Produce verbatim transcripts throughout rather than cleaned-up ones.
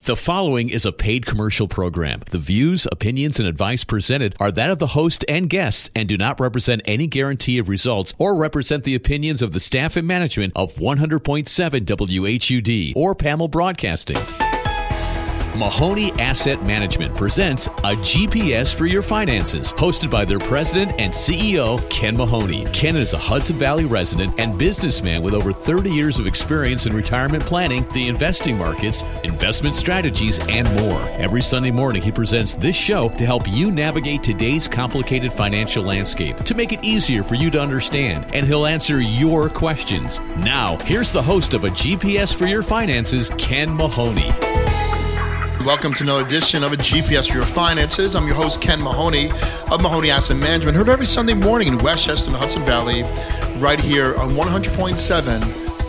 The following is a paid commercial program. The views, opinions, and advice presented are that of the host and guests and do not represent any guarantee of results or represent the opinions of the staff and management of one hundred point seven W H U D or P A M L Broadcasting. Mahoney Asset Management presents a G P S for your finances, hosted by their president and C E O, Ken Mahoney. Ken is a Hudson Valley resident and businessman with over thirty years of experience in retirement planning, the investing markets, investment strategies, and more. Every Sunday morning, he presents this show to help you navigate today's complicated financial landscape, to make it easier for you to understand, and he'll answer your questions. Now, here's the host of a G P S for your finances, Ken Mahoney. Welcome to another edition of a G P S for your finances. I'm your host, Ken Mahoney of Mahoney Asset Management. Heard every Sunday morning in Westchester and Hudson Valley, right here on one hundred point seven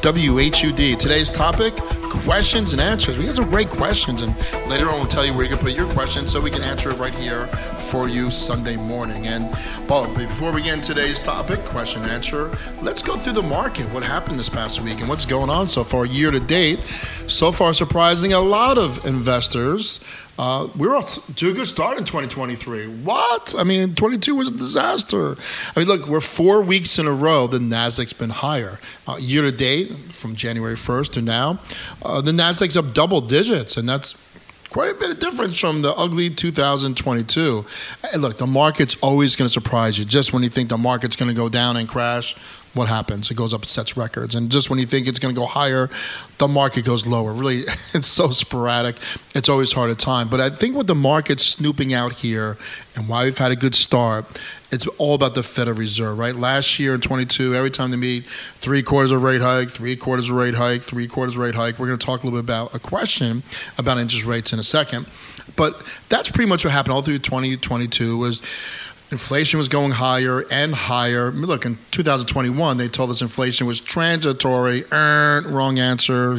W H U D. Today's topic, questions and answers. We have some great questions, and later on we'll tell you where you can put your questions so we can answer it right here for you Sunday morning. And well, before we get into today's topic, question and answer, let's go through the market. What happened this past week and what's going on so far year to date? So far, surprising a lot of investors. Uh, we were off to a good start in twenty twenty-three. What? I mean, twenty-two was a disaster. I mean, look, we're four weeks in a row the Nasdaq's been higher. Uh, year to date, from January first to now, uh, the Nasdaq's up double digits, and that's quite a bit of difference from the ugly two thousand twenty-two. Hey, look, the market's always going to surprise you. Just when you think the market's going to go down and crash, what happens? It goes up, it sets records. And just when you think it's going to go higher, the market goes lower. Really, it's so sporadic. It's always hard at time. But I think with the market snooping out here and why we've had a good start, it's all about the Federal Reserve, right? Last year in twenty-two, every time they meet, three quarters of rate hike, three quarters of rate hike, three quarters of rate hike. We're going to talk a little bit about a question about interest rates in a second. But that's pretty much what happened all through twenty twenty-two was inflation was going higher and higher. Look, in two thousand twenty-one, they told us inflation was transitory. Er, wrong answer.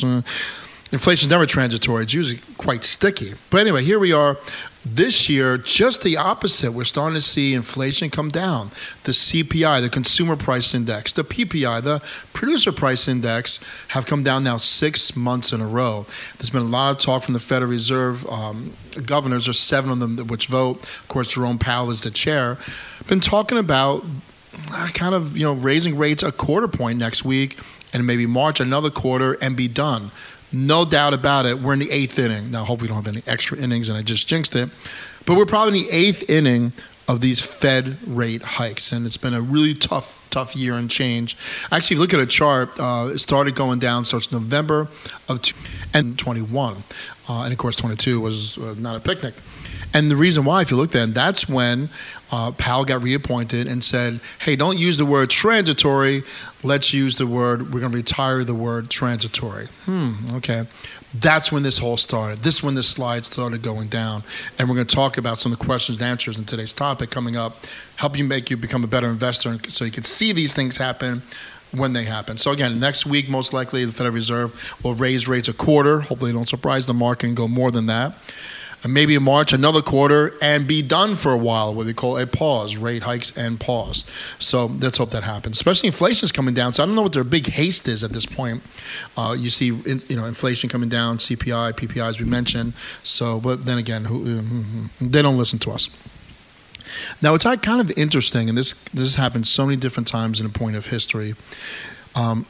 Inflation's never transitory. It's usually quite sticky. But anyway, here we are. This year, just the opposite. We're starting to see inflation come down. The C P I, the Consumer Price Index, the P P I, the Producer Price Index have come down now six months in a row. There's been a lot of talk from the Federal Reserve um, governors. There's seven of them which vote. Of course, Jerome Powell is the chair. Been talking about uh, kind of, you know, raising rates a quarter point next week and maybe March another quarter and be done. No doubt about it, we're in the eighth inning. Now, I hope we don't have any extra innings, and I just jinxed it. But we're probably in the eighth inning of these Fed rate hikes, and it's been a really tough, tough year and change. Actually, if you look at a chart, uh, it started going down, starts November of twenty-one. Uh, and, of course, twenty-two was uh, not a picnic. And the reason why, if you look then, that's when uh, Powell got reappointed and said, hey, don't use the word transitory. Let's use the word, we're going to retire the word transitory. Hmm, okay. That's when this whole started. This is when this slide started going down. And we're going to talk about some of the questions and answers in today's topic coming up, help you make you become a better investor so you can see these things happen when they happen. So again, next week, most likely, the Federal Reserve will raise rates a quarter. Hopefully, they don't surprise the market and go more than that. And maybe in March, another quarter, and be done for a while, what we call a pause, rate hikes and pause. So let's hope that happens. Especially inflation is coming down. So I don't know what their big haste is at this point. Uh, you see, in, you know, inflation coming down, C P I, P P I, as we mentioned. So, but then again, who, they don't listen to us. Now, it's kind of interesting, and this this has happened so many different times in a point of history. Um,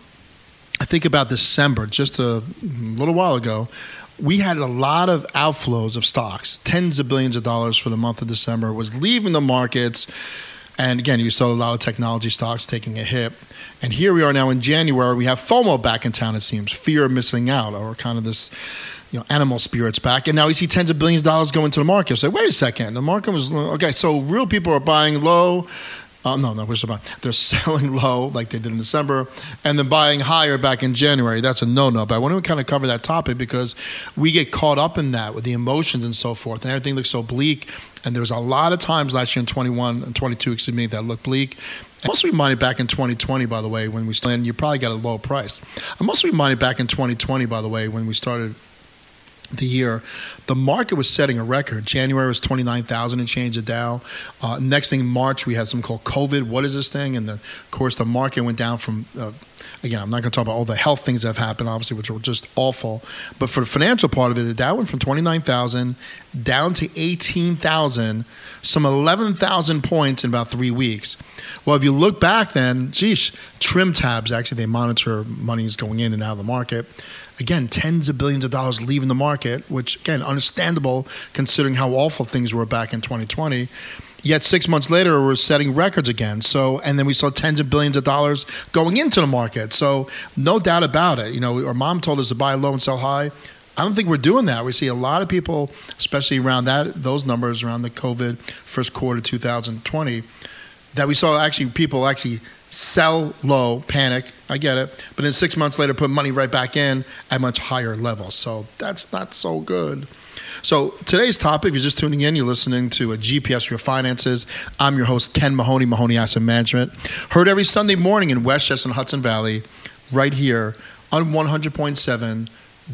I think about December, just a little while ago. We had a lot of outflows of stocks, tens of billions of dollars for the month of December was leaving the markets. And again, you saw a lot of technology stocks taking a hit. And here we are now in January. We have FOMO back in town, it seems, fear of missing out, or kind of this, you know, animal spirits back. And now we see tens of billions of dollars go into the market. So wait a second, the market was, okay, so real people are buying low. Uh, no, no, where's the buy? They're selling low like they did in December and then buying higher back in January. That's a no-no. But I want to kind of cover that topic because we get caught up in that with the emotions and so forth, and everything looks so bleak. And there was a lot of times last year in twenty-one and twenty-two, excuse me, that looked bleak. I'm also reminded back in twenty twenty, by the way, when we started, you probably got a low price. I'm also reminded back in twenty twenty, by the way, when we started the year, the market was setting a record. January was twenty-nine thousand and change a Dow. Uh, next thing, March, we had something called COVID. What is this thing? And, the, of course, the market went down from, uh, again, I'm not going to talk about all the health things that have happened, obviously, which were just awful. But for the financial part of it, the Dow went from twenty-nine thousand down to eighteen thousand, some eleven thousand points in about three weeks. Well, if you look back then, geez, trim tabs, actually, they monitor monies going in and out of the market. Again, tens of billions of dollars leaving the market, which, again, understandable considering how awful things were back in twenty twenty. Yet six months later, we're setting records again. So, and then we saw tens of billions of dollars going into the market. So, no doubt about it. You know, our mom told us to buy low and sell high. I don't think we're doing that. We see a lot of people, especially around that those numbers around the COVID first quarter two thousand twenty, that we saw actually people actually sell low, panic, I get it, but then six months later put money right back in at much higher levels. So that's not so good. So today's topic, if you're just tuning in, you're listening to a G P S for Your Finances. I'm your host, Ken Mahoney, Mahoney Asset Management. Heard every Sunday morning in Westchester and Hudson Valley, right here on one hundred point seven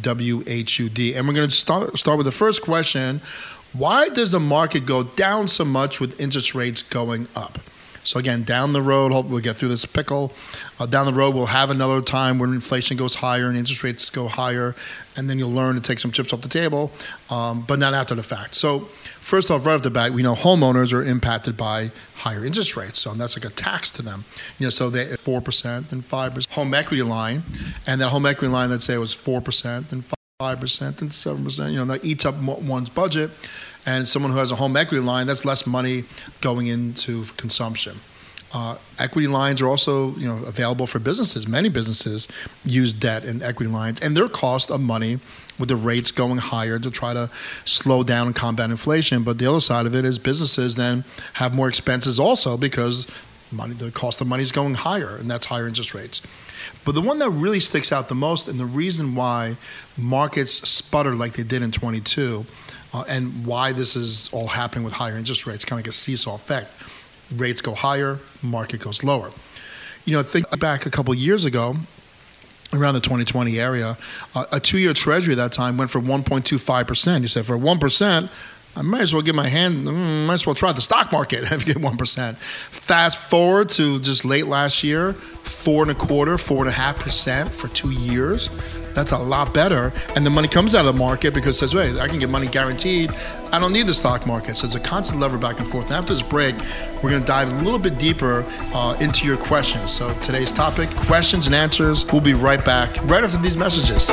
W H U D. And we're going to start, start with the first question. Why does the market go down so much with interest rates going up? So again, down the road, hope we'll get through this pickle. Uh, down the road, we'll have another time when inflation goes higher and interest rates go higher, and then you'll learn to take some chips off the table, um, but not after the fact. So first off, right off the bat, we know homeowners are impacted by higher interest rates, so that's like a tax to them. You know, so they four percent and five percent home equity line, and that home equity line, let's say it was four percent and five percent and seven percent. You know, that eats up one's budget. And someone who has a home equity line, that's less money going into consumption. Uh, equity lines are also, you know, available for businesses. Many businesses use debt and equity lines, and their cost of money with the rates going higher to try to slow down and combat inflation. But the other side of it is businesses then have more expenses also because money, the cost of money is going higher, and that's higher interest rates. But the one that really sticks out the most, and the reason why markets sputtered like they did in twenty-two, Uh, and why this is all happening with higher interest rates, kind of like a seesaw effect. Rates go higher, market goes lower. You know, think back a couple of years ago, around the twenty twenty area, uh, a two-year treasury at that time went for one point two five percent. You said, for one percent, I might as well give my hand, mm, might as well try the stock market if you get one percent. Fast forward to just late last year, four and a quarter, four and a half percent for two years. That's a lot better. And the money comes out of the market because it says, wait, I can get money guaranteed. I don't need the stock market. So it's a constant lever back and forth. And after this break, we're going to dive a little bit deeper uh, into your questions. So today's topic, questions and answers. We'll be right back right after these messages.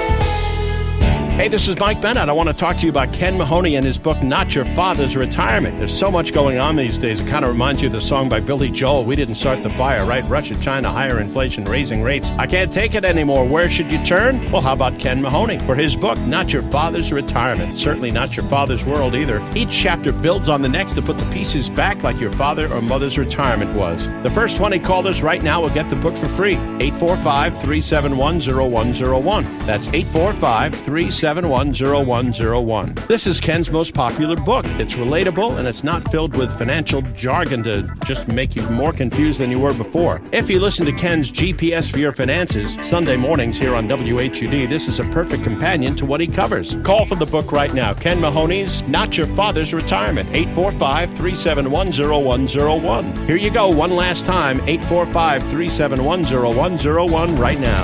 Hey, this is Mike Bennett. I want to talk to you about Ken Mahoney and his book, Not Your Father's Retirement. There's so much going on these days. It kind of reminds you of the song by Billy Joel, We Didn't Start the Fire, right? Russia, China, higher inflation, raising rates. I can't take it anymore. Where should you turn? Well, how about Ken Mahoney for his book, Not Your Father's Retirement? Certainly not your father's world either. Each chapter builds on the next to put the pieces back like your father or mother's retirement was. The first twenty callers right now will get the book for free. eight four five, three seven one, zero one zero one. That's eight four five, three seven one, zero one zero one. This is Ken's most popular book. It's relatable and it's not filled with financial jargon to just make you more confused than you were before. If you listen to Ken's G P S for Your Finances Sunday mornings here on W H U D, this is a perfect companion to what he covers. Call for the book right now. Ken Mahoney's Not Your Father's Retirement. eight four five, three seven one, zero one zero one. Here you go one last time. eight four five, three seven one, zero one zero one right now.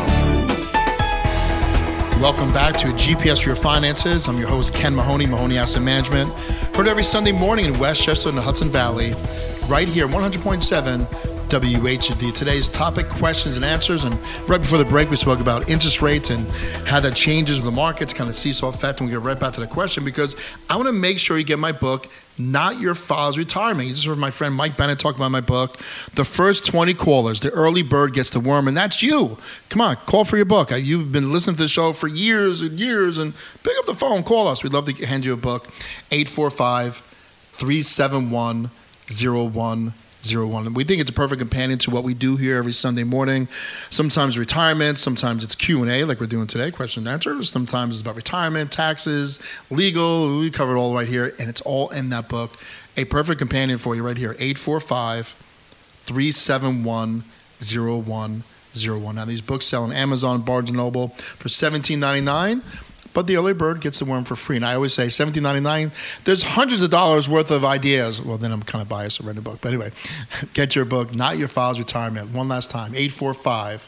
Welcome back to G P S for Your Finances. I'm your host, Ken Mahoney, Mahoney Asset Management. Heard every Sunday morning in Westchester and the Hudson Valley, right here, one hundred point seven W H U D. Today's topic, questions and answers. And right before the break, we spoke about interest rates and how that changes with the markets, kind of seesaw effect. And we get right back to the question because I want to make sure you get my book, Not Your Father's Retirement. You just heard my friend Mike Bennett talk about my book. The first twenty callers, the early bird gets the worm, and that's you. Come on, call for your book. You've been listening to the show for years and years, and pick up the phone, call us. We'd love to hand you a book. eight four five, three seven one, zero one zero one. We think it's a perfect companion to what we do here every Sunday morning. Sometimes retirement, sometimes it's Q and A like we're doing today, question and answers. Sometimes it's about retirement, taxes, legal. We cover it all right here, and it's all in that book. A perfect companion for you right here, eight four five, three seven one, zero one zero one. Now, these books sell on Amazon, Barnes and Noble for seventeen ninety-nine. but the early bird gets the worm for free. And I always say seventeen ninety-nine. There's hundreds of dollars worth of ideas. Well, then I'm kind of biased. I read the book. But anyway, get your book, Not Your Father's Retirement. One last time, eight four five,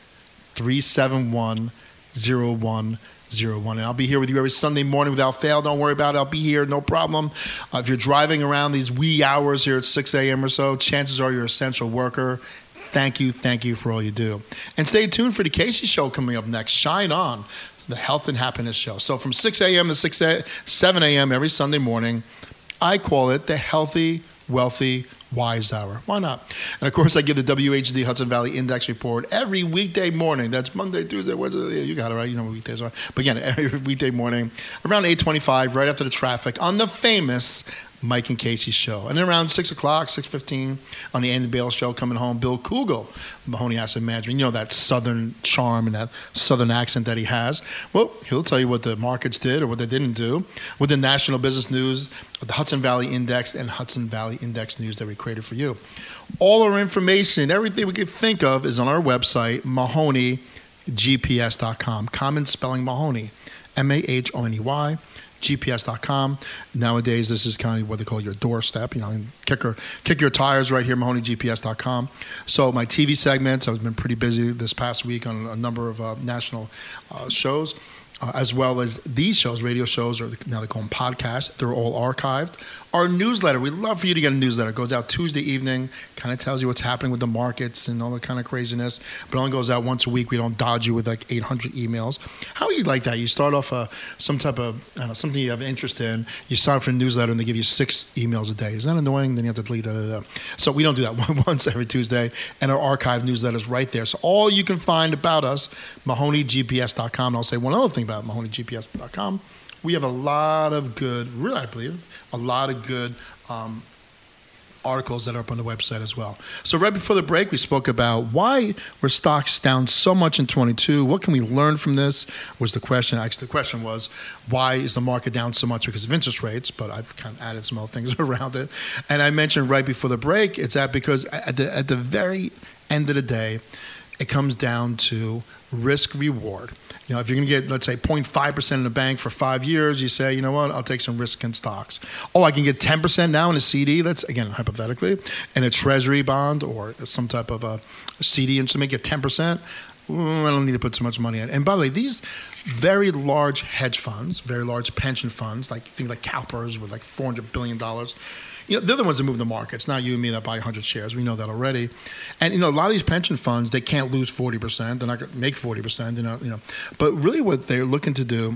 three seven one, zero one zero one. And I'll be here with you every Sunday morning without fail. Don't worry about it. I'll be here, no problem. Uh, if you're driving around these wee hours here at six a.m. or so, chances are you're an essential worker. Thank you, thank you for all you do. And stay tuned for the Casey Show coming up next. Shine On, the Health and Happiness Show. So from six a.m. to six a, seven a.m. every Sunday morning, I call it the Healthy, Wealthy, Wise Hour. Why not? And of course, I give the W H D Hudson Valley Index Report every weekday morning. That's Monday, Tuesday, Wednesday. Yeah, you got it right. You know what weekdays are. But again, every weekday morning, around eight twenty-five, right after the traffic, on the famous Mike and Casey Show. And then around six o'clock, six fifteen, on the Andy Bale Show, coming home, Bill Kugel, Mahoney Asset Management. You know that southern charm and that southern accent that he has. Well, he'll tell you what the markets did or what they didn't do with the national business news, the Hudson Valley Index, and Hudson Valley Index News that we created for you. All our information, everything we could think of is on our website, Mahoney G P S dot com. Common spelling Mahoney, M A H O N E Y. G P S dot com. Nowadays, this is kind of what they call your doorstep. You know, kick, your, kick your tires right here, Mahoney G P S dot com. So my T V segments, I've been pretty busy this past week on a number of uh, national uh, shows, uh, as well as these shows, radio shows, or now they call them podcasts. They're all archived. Our newsletter, we'd love for you to get a newsletter. It goes out Tuesday evening, kind of tells you what's happening with the markets and all that kind of craziness, but it only goes out once a week. We don't dodge you with like eight hundred emails. How do you like that? You start off uh, some type of, I don't know, something you have interest in, you sign up for a newsletter and they give you six emails a day. Is that annoying? Then you have to delete it. So we don't do that once every Tuesday, and our archive newsletter is right there. So all you can find about us, Mahoney G P S dot com. And I'll say one other thing about Mahoney G P S dot com. We have a lot of good, really I believe, a lot of good um, articles that are up on the website as well. So right before the break, we spoke about why were stocks down so much in twenty-two? What can we learn from this? Was the question. Actually, the question was, why is the market down so much because of interest rates? But I've kind of added some other things around it. And I mentioned right before the break, it's that because at the, at the very end of the day, it comes down to risk reward. You know, if you're going to get, let's say, zero point five percent in the bank for five years, you say, you know what, I'll take some risk in stocks. Oh, I can get ten percent now in a C D, that's, again, hypothetically, in a treasury bond or some type of a C D instrument, get ten percent. Mm, I don't need to put so much money in. And by the way, these very large hedge funds, very large pension funds, like think like CalPERS with like four hundred billion dollars, you know, they're the ones that move the market. It's not you and me that buy one hundred shares. We know that already. And, you know, a lot of these pension funds, they can't lose forty percent. They're not going to make forty percent, you know, you know. But really what they're looking to do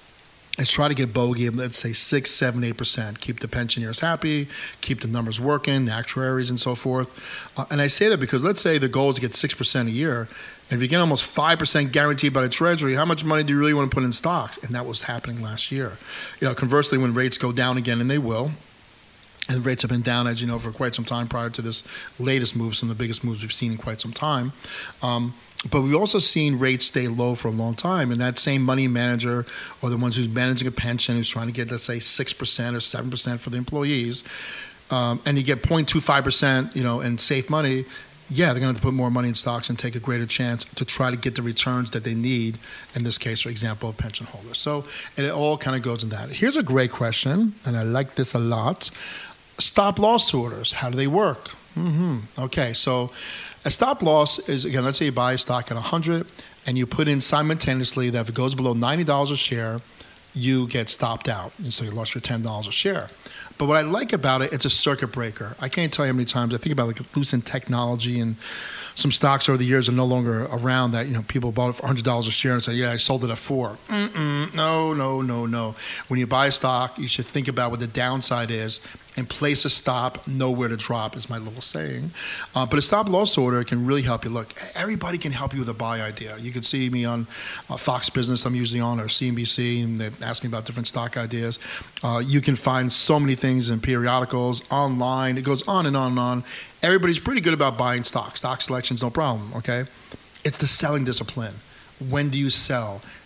is try to get bogey of, let's say, six, seven, eight percent. Keep the pensioners happy, keep the numbers working, the actuaries and so forth. Uh, and I say that because let's say the goal is to get six percent a year. And if you get almost five percent guaranteed by the Treasury, how much money do you really want to put in stocks? And that was happening last year. You know, conversely, when rates go down again, and they will, and rates have been down, as you know, for quite some time prior to this latest move, some of the biggest moves we've seen in quite some time. Um, but we've also seen rates stay low for a long time. And that same money manager or the ones who's managing a pension who's trying to get, let's say, six percent or seven percent for the employees, um, and you get zero point two five percent, you know, in safe money, yeah, they're going to have to put more money in stocks and take a greater chance to try to get the returns that they need, in this case, for example, of pension holders. So and it all kind of goes in that. Here's a great question, and I like this a lot. Stop loss orders, how do they work? Mm-hmm. Okay, so a stop loss is, again, let's say you buy a stock at one hundred and you put in simultaneously that if it goes below ninety dollars a share, you get stopped out. And so you lost your ten dollars a share. But what I like about it, it's a circuit breaker. I can't tell you how many times I think about like Lucent Technology and some stocks over the years are no longer around that, you know, people bought it for one hundred dollars a share and say, yeah, I sold it at four. Mm-mm, no, no, no, no. When you buy a stock, you should think about what the downside is and place a stop, know where to drop, is my little saying. Uh, but a stop loss order can really help you. Look, everybody can help you with a buy idea. You can see me on uh, Fox Business, I'm usually on, or C N B C, and they ask me about different stock ideas. Uh, you can find so many things in periodicals, online. It goes on and on and on. Everybody's pretty good about buying stock. Stock selection's no problem, okay? It's the selling discipline. When do you sell?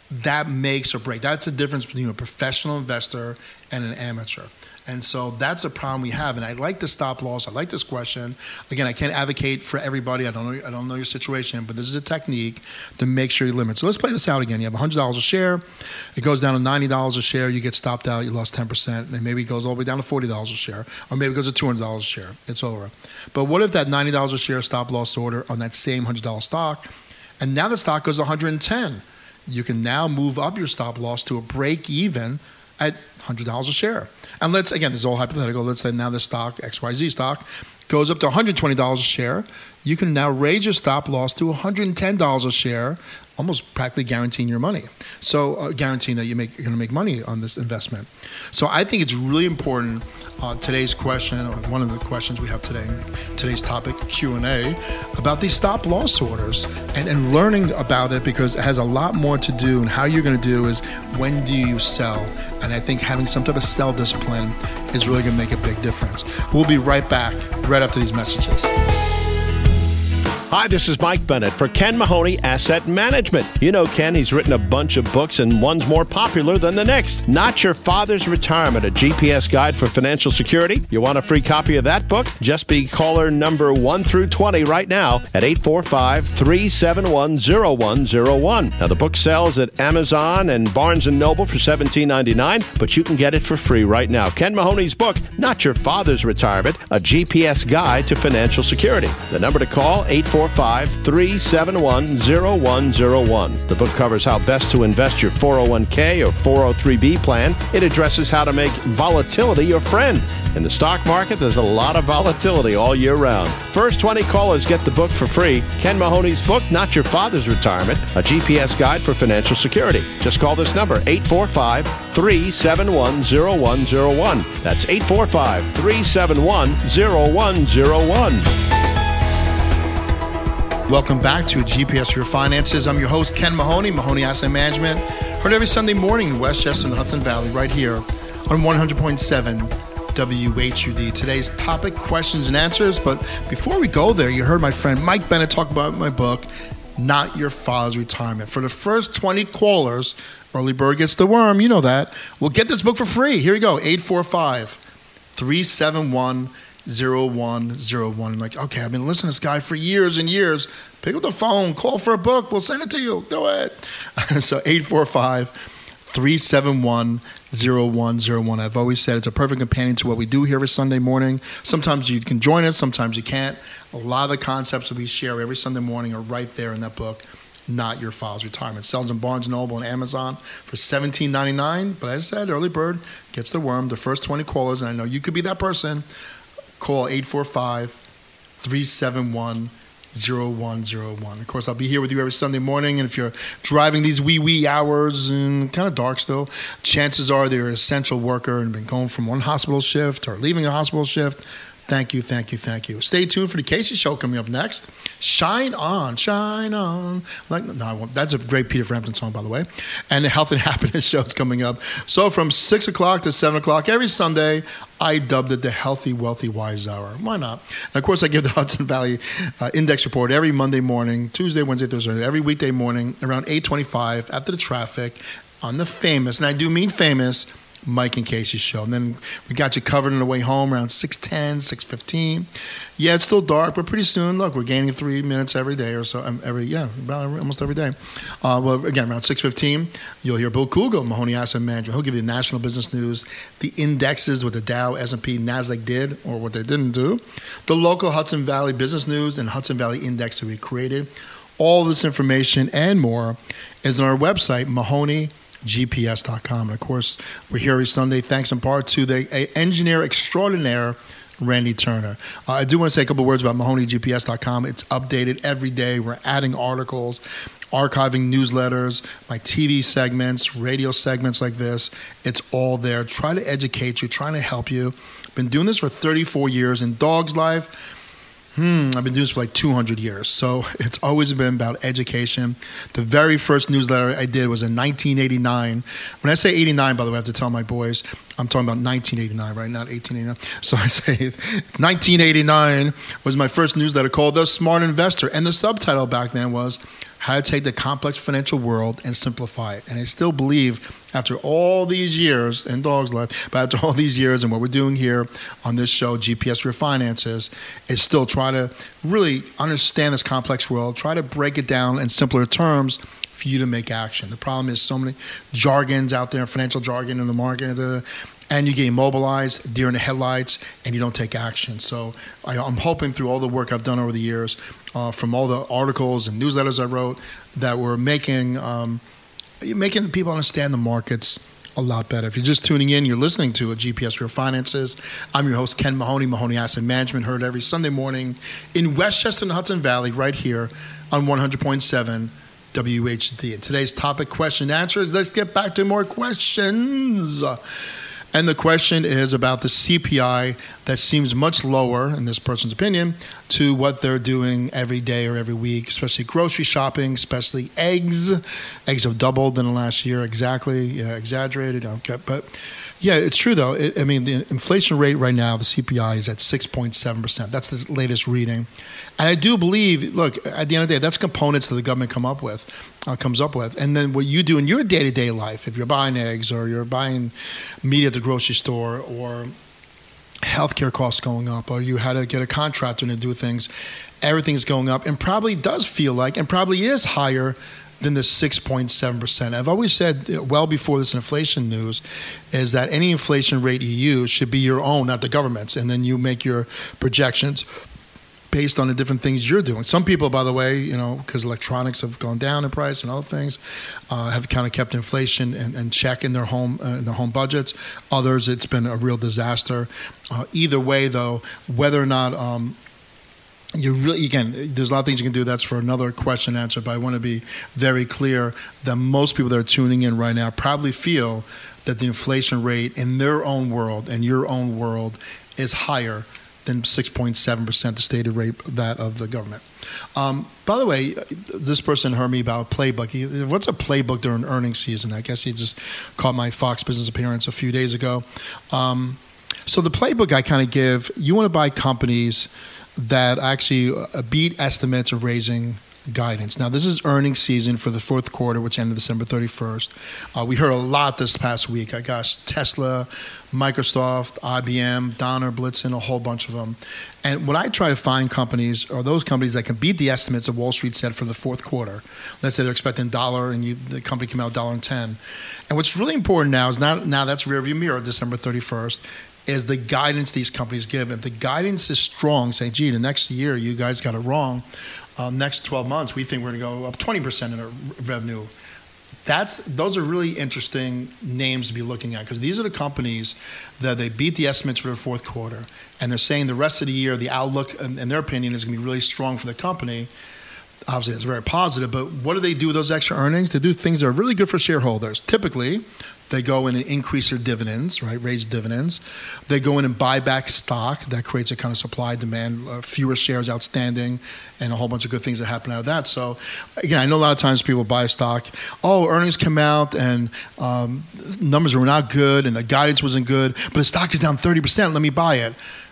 that makes or breaks. That's the difference between a professional investor and an amateur. And so that's the problem we have. And I like the stop loss. I like this question. Again, I can't advocate for everybody. I don't know. I don't know your situation, but this is a technique to make sure you limit. So let's play this out again. You have one hundred dollars a share. It goes down to ninety dollars a share. You get stopped out. You lost ten percent. And maybe it goes all the way down to forty dollars a share, or maybe it goes to two hundred dollars a share. It's over. But what if that ninety dollars a share stop loss order on that same one hundred dollars stock, and now the stock goes to one hundred ten? You can now move up your stop loss to a break even at one hundred dollars a share. And let's, again, this is all hypothetical. Let's say now the stock, X Y Z stock, goes up to one hundred twenty dollars a share. You can now raise your stop loss to one hundred ten dollars a share, almost practically guaranteeing your money. So uh, guaranteeing that you make, you're going to make money on this investment. So I think it's really important, uh, today's question, or one of the questions we have today, today's topic, Q and A, about these stop loss orders and, and learning about it, because it has a lot more to do, and how you're going to do is when do you sell? And I think having some type of sell discipline is really going to make a big difference. We'll be right back right after these messages. Hi, this is Mike Bennett for Ken Mahoney Asset Management. You know Ken, he's written a bunch of books, and one's more popular than the next. Not Your Father's Retirement, a G P S guide for financial security. You want a free copy of that book? Just be caller number one through twenty right now at eight four five, three seven one, zero one zero one. Now, the book sells at Amazon and Barnes and Noble for seventeen ninety-nine, but you can get it for free right now. Ken Mahoney's book, Not Your Father's Retirement, a G P S guide to financial security. The number to call, eight four five, three seven one, zero one zero one. The book covers how best to invest your four oh one k or four oh three b plan. It addresses how to make volatility your friend. In the stock market, there's a lot of volatility all year round. First twenty callers get the book for free. Ken Mahoney's book, Not Your Father's Retirement, a G P S guide for financial security. Just call this number, eight four five, three seven one, zero one zero one. That's eight four five, three seven one, zero one zero one. Welcome back to G P S for Your Finances. I'm your host, Ken Mahoney, Mahoney Asset Management. Heard every Sunday morning in Westchester and Hudson Valley, right here on one hundred point seven W H U D. Today's topic, questions and answers. But before we go there, you heard my friend Mike Bennett talk about my book, Not Your Father's Retirement. For the first twenty callers, early bird gets the worm, you know that. We'll get this book for free. Here we go, eight four five, three seven one, zero one zero one. I'm like, okay, I've been listening to this guy for years and years. Pick up the phone, call for a book. We'll send it to you. Do it. So eight four five, three seven one, zero one zero one. I've always said it's a perfect companion to what we do here every Sunday morning. Sometimes you can join us, sometimes you can't. A lot of the concepts that we share every Sunday morning are right there in that book, Not Your Father's Retirement. It sells in Barnes and Noble and Amazon for seventeen ninety-nine. But as I said, early bird gets the worm. The first twenty callers, and I know you could be that person, call eight four five, three seven one, zero one zero one. Of course, I'll be here with you every Sunday morning, and if you're driving these wee wee hours and kind of dark still, chances are they're an essential worker and been going from one hospital shift or leaving a hospital shift. Thank you, thank you, thank you. Stay tuned for the Casey Show coming up next. Shine on, shine on. Like, no, I won't. That's a great Peter Frampton song, by the way. And the Health and Happiness Show is coming up. So from six o'clock to seven o'clock every Sunday, I dubbed it the Healthy, Wealthy, Wise Hour. Why not? And of course, I give the Hudson Valley uh, Index Report every Monday morning, Tuesday, Wednesday, Thursday, every weekday morning around eight twenty-five after the traffic on the famous, and I do mean famous, Mike and Casey Show. And then we got you covered on the way home around six ten, six fifteen. Yeah, it's still dark, but pretty soon, look, we're gaining three minutes every day or so. Um, every Yeah, about every, almost every day. Uh, well, again, around six fifteen, you'll hear Bill Kugel, Mahoney Asset Management. He'll give you the national business news, the indexes, what the Dow, S and P, NASDAQ did or what they didn't do, the local Hudson Valley business news and Hudson Valley Index that we created. All this information and more is on our website, Mahoney G P S dot com. And of course, we're here every Sunday, thanks in part to the engineer extraordinaire, Randy Turner. Uh, I do want to say a couple words about Mahoney G P S dot com. It's updated every day. We're adding articles, archiving newsletters, my T V segments, radio segments like this. It's all there. Try to educate you, trying to help you. Been doing this for thirty-four years. In Dog's life, Hmm, I've been doing this for like two hundred years. So it's always been about education. The very first newsletter I did was in nineteen eighty-nine. When I say eighty-nine, by the way, I have to tell my boys, I'm talking about nineteen eighty-nine, right? Not eighteen eighty-nine. So I say nineteen eighty-nine was my first newsletter called The Smart Investor. And the subtitle back then was how to take the complex financial world and simplify it. And I still believe after all these years, and dog's life, but after all these years and what we're doing here on this show, G P S for Your Finances, is still try to really understand this complex world, try to break it down in simpler terms for you to make action. The problem is so many jargons out there, financial jargon in the market, uh, and you get immobilized, deer in the headlights, and you don't take action. So I, I'm hoping through all the work I've done over the years, uh, from all the articles and newsletters I wrote, that we're making um, making the people understand the markets a lot better. If you're just tuning in, you're listening to a G P S for Your Finances. I'm your host, Ken Mahoney, Mahoney Asset Management, heard every Sunday morning in Westchester and Hudson Valley, right here on one hundred point seven W H D. And today's topic, question and answers. Let's get back to more questions. And the question is about the C P I that seems much lower, in this person's opinion, to what they're doing every day or every week, especially grocery shopping, especially eggs. Eggs have doubled in the last year, exactly, yeah, exaggerated. Okay, but yeah, it's true though. It, I mean, the inflation rate right now, the C P I is at six point seven percent. That's the latest reading. And I do believe, look, at the end of the day, that's components that the government come up with. Uh, comes up with. And then what you do in your day-to-day life, if you're buying eggs or you're buying meat at the grocery store or healthcare costs going up or you had to get a contractor to do things, everything's going up and probably does feel like and probably is higher than the six point seven percent. I've always said, well before this inflation news, is that any inflation rate you use should be your own, not the government's, and then you make your projections based on the different things you're doing. Some people, by the way, you know, because electronics have gone down in price and other things, uh, have kind of kept inflation in, in check in their home uh, in their home budgets. Others, it's been a real disaster. Uh, either way, though, whether or not um, you really, again, there's a lot of things you can do. That's for another question and answer. But I want to be very clear that most people that are tuning in right now probably feel that the inflation rate in their own world and your own world is higher than six point seven percent, the stated rate that of the government. Um, by the way, this person heard me about a playbook. He, what's a playbook during earnings season? I guess he just caught my Fox Business appearance a few days ago. Um, so the playbook I kind of give, you want to buy companies that actually beat estimates of raising guidance. Now, this is earnings season for the fourth quarter, which ended December thirty-first. Uh, we heard a lot this past week. I gosh, Tesla, Microsoft, I B M, Donner, Blitzen, a whole bunch of them. And what I try to find companies are those companies that can beat the estimates of Wall Street said for the fourth quarter. Let's say they're expecting a dollar and you, the company came out a dollar and ten. And what's really important now is not now that's rearview mirror, December thirty-first, is the guidance these companies give. If the guidance is strong, say, gee, the next year you guys got it wrong, Uh, next twelve months, we think we're going to go up twenty percent in our revenue. That's those are really interesting names to be looking at because these are the companies that they beat the estimates for the fourth quarter, and they're saying the rest of the year, the outlook, in, in their opinion, is going to be really strong for the company. Obviously, it's very positive, but what do they do with those extra earnings? They do things that are really good for shareholders. Typically, they go in and increase their dividends, right? Raise dividends. They go in and buy back stock. That creates a kind of supply demand, uh, fewer shares outstanding, and a whole bunch of good things that happen out of that. So, again, I know a lot of times people buy stock. Oh, earnings come out and um, numbers were not good and the guidance wasn't good, but the stock is down thirty percent. Let me buy it.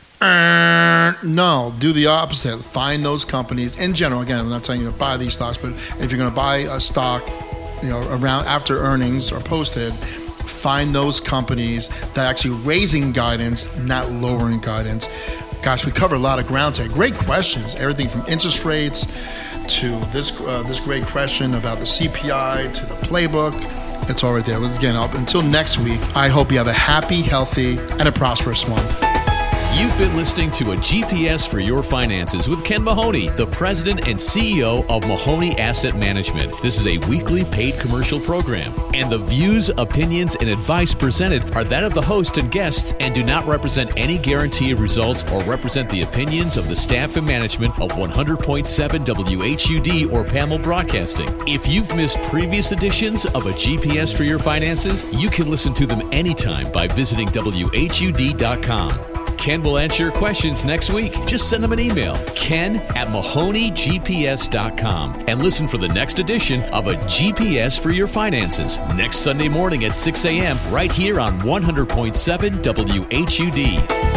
Uh, no, do the opposite. Find those companies. In general, again, I'm not telling you to buy these stocks, but if you're going to buy a stock, you know, around after earnings are posted, find those companies that are actually raising guidance, not lowering guidance. Gosh, we covered a lot of ground today. Great questions. Everything from interest rates to this uh, this great question about the C P I to the playbook. It's all right there. Again, until next week, I hope you have a happy, healthy, and a prosperous one. You've been listening to a G P S for Your Finances with Ken Mahoney, the president and C E O of Mahoney Asset Management. This is a weekly paid commercial program, and the views, opinions, and advice presented are that of the host and guests and do not represent any guarantee of results or represent the opinions of the staff and management of one hundred point seven W H U D or P A M L Broadcasting. If you've missed previous editions of a G P S for Your Finances, you can listen to them anytime by visiting W H U D dot com. Ken will answer your questions next week. Just send him an email, ken at mahoney g p s dot com, and listen for the next edition of a G P S for Your Finances next Sunday morning at six a.m. right here on one hundred point seven W H U D.